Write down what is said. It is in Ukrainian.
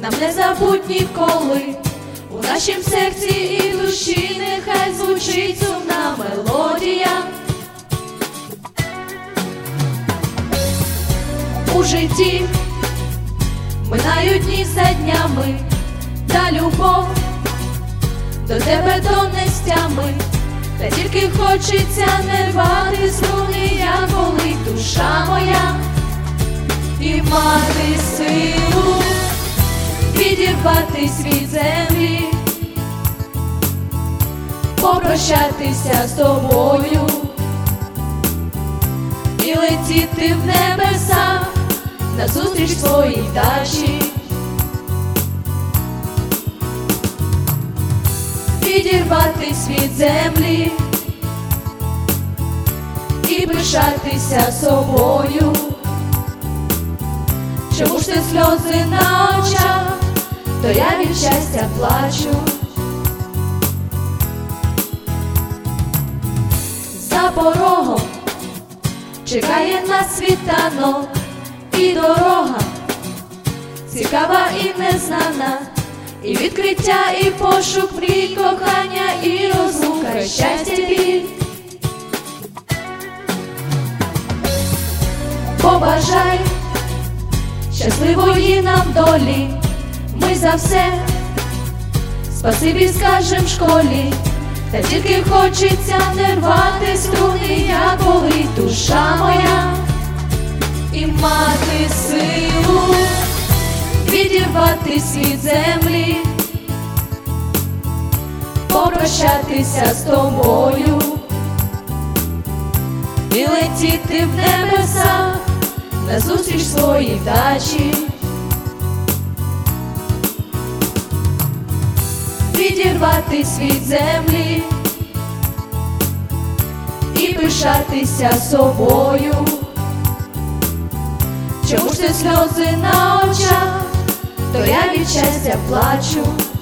нам не забудь ніколи. У нашім серці і душі нехай звучить сумна мелодія. У житті минають дні за днями, та любов до тебе донестями. Та тільки хочеться не рвати струни, як болить душа моя, і мати силу відірватись від землі, попрощатися з тобою і летіти в небеса назустріч своїй вдачі. Відірватись від землі і пишатися собою. Чому ж ти сльози на очах, то я від щастя плачу. За порогом чекає нас світанок, і дорога цікава і незнана, і відкриття, і пошук мрій, кохання, і розлука, і щастя, біль. Побажай щасливої нам долі, ми за все спасибі скажем в школі. Та тільки хочеться не рвати струни, як болить душа моя, і мати силу відірватись від землі, попрощатися з тобою і летіти в небеса назустріч своїй вдачі. Відірватись від землі і пишатися собою. Чому ж ти сльози на очах, то я від щастя плачу.